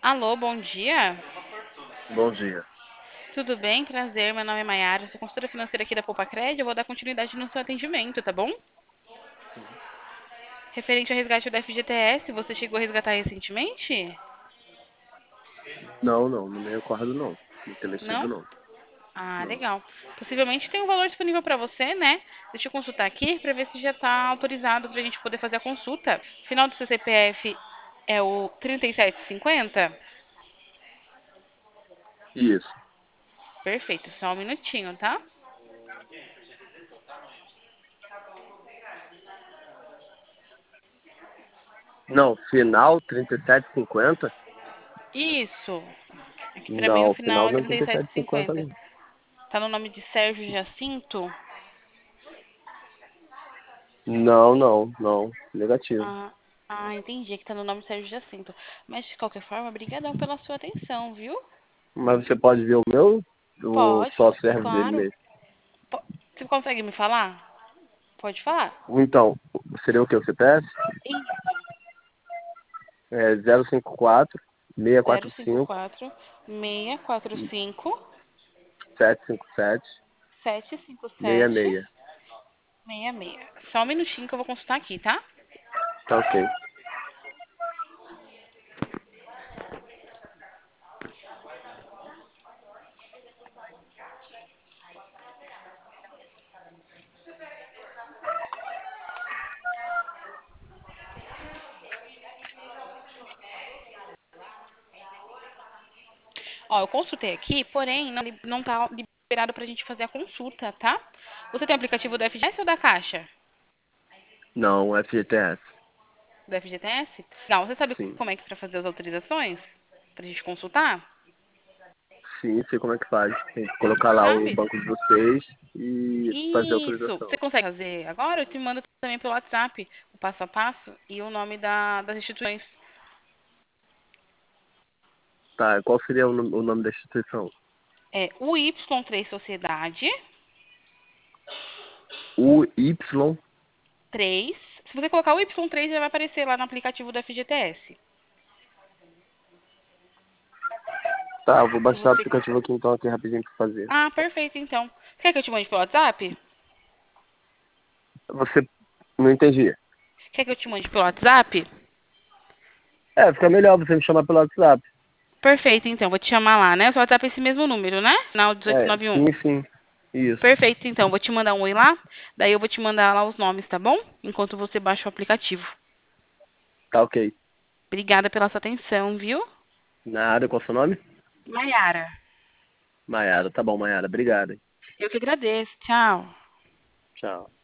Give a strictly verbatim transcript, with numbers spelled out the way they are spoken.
Alô, bom dia. Bom dia. Tudo bem? Prazer, meu nome é Mayara, sou consultora financeira aqui da Poupa-Cred. Eu vou dar continuidade no seu atendimento, tá bom? Referente ao resgate do F G T S, você chegou a resgatar recentemente? Não, não, não me recordo não. Não ter mexido Não? não. Ah, Não. legal. Possivelmente tem um valor disponível para você, né? Deixa eu consultar aqui para ver se já está autorizado para a gente poder fazer a consulta. Final do seu C P F é o trinta e sete cinquenta? Isso. Perfeito, só um minutinho, tá? Não, final trinta e sete cinquenta? Isso. Aqui para mim o Não, final final é não é trinta e trinta e sete sete cinquenta cinquenta. não. Tá no nome de Sérgio Jacinto? Não, não, não. Negativo. Ah, ah, entendi que tá no nome de Sérgio Jacinto. Mas de qualquer forma, brigadão pela sua atenção, viu? Mas você pode ver o meu? Ou Pode, só serve dele claro. mesmo? Po- Você consegue me falar? Pode falar. Então, seria o que? O C P F? Isso. É zero cinco quatro, seis quatro zero cinco cinco, quatro, seis quatro cinco, sete cinco sete, sete cinco seis sete, seis. seis seis. Só um minutinho que eu vou consultar aqui, tá? Tá ok. Ó, eu consultei aqui, porém não, li- não tá liberado pra gente fazer a consulta, tá? Você tem o aplicativo do F G T S ou da Caixa? Não, F G T S. Do F G T S? Não, você sabe Sim. como é que é pra fazer as autorizações? Pra gente consultar? Sim, sei como é que faz. Tem que colocar lá o Sabe? banco de vocês e fazer a Isso. Você autorização. consegue fazer agora? Eu te mando também pelo WhatsApp o passo a passo e o nome da, das instituições. Tá, qual seria o, no- o nome da instituição? É o Y três Sociedade U Y. três. Se você colocar o Y três, já vai aparecer lá no aplicativo do F G T S. Tá, eu vou Se baixar o você. aplicativo aqui então, aqui rapidinho pra fazer. Ah, perfeito, então. Quer que eu te mande pelo WhatsApp? Você. Não entendi. Quer que eu te mande pelo WhatsApp? É, fica melhor você me chamar pelo WhatsApp. Perfeito, então. Vou te chamar lá, né? O seu WhatsApp é esse mesmo número, né? Final É, dezoito noventa e um. sim, sim. Isso. Perfeito, então. Vou te mandar um oi lá. Daí eu vou te mandar lá os nomes, tá bom? Enquanto você baixa o aplicativo. Tá ok. Obrigada pela sua atenção, viu? Nada, qual é o seu nome? Mayara. Maiara. Tá bom, Maiara. Obrigado, hein. Eu que agradeço. Tchau. Tchau.